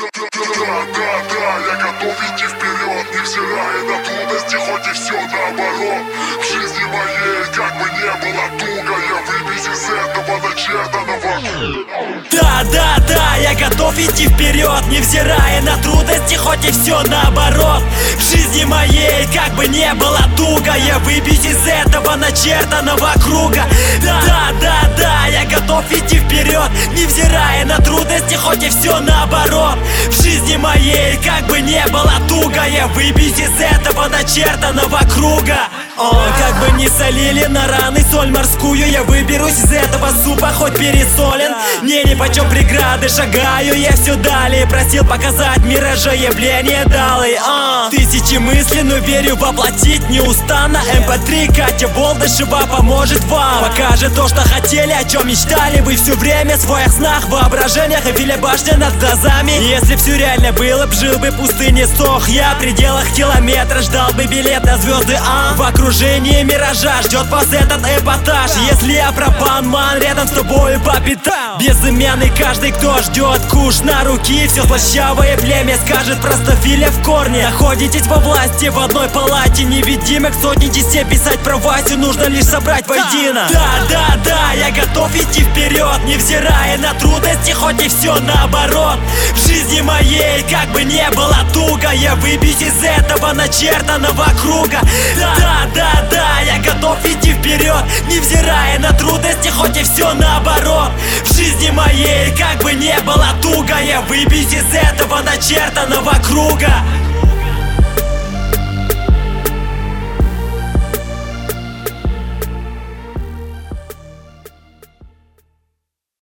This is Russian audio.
я готов идти вперед, невзирая на трудности, хоть и все наоборот. В жизни моей, как бы не было туго, я выбьюсь из этого начертанного. Да, я готов идти вперед, невзирая на трудности, хоть и все наоборот. В жизни моей, как бы не было туго, я выбьюсь из этого начертанного круга. Да, я готов идти вперед, невзирая на трудности, хоть и все наоборот. В жизни моей, как бы не было туго, я выбьюсь из этого начертанного круга. Как бы не солили на раны соль морскую, я выберусь из этого супа, хоть пересолен. Мне нипочем преграды, шагаю я все далее. Просил показать миража явление далее. Тысячи мыслей, но верю воплотить неустанно. МП3, Катя Болдышева поможет вам. Покажет то, что хотели, о чем мечтали вы все время. В своих снах, воображениях и виля башня над глазами. Если все реально было б, жил бы в пустыне, сох я в пределах километра, ждал бы билет на звезды. В окружении миража ждет вас этот эпатаж. Если я пропан-ман, рядом с тобой по пятам. Безымянный каждый, кто ждет куш на руки. Все слащавое племя скажет простофиля в корне. Находитесь во власти в одной палате невидимых. Сотни частей писать про Васю нужно лишь собрать воедино. Да, я готов идти вперед, невзирая на трудности, хоть и все наоборот. В жизни моей, как бы не было туго, я выбьюсь из этого начертанного круга. Да, я готов идти вперед, невзирая на трудности, хоть и все наоборот. В жизни моей, как бы не было туго, я выбьюсь из этого начертанного круга.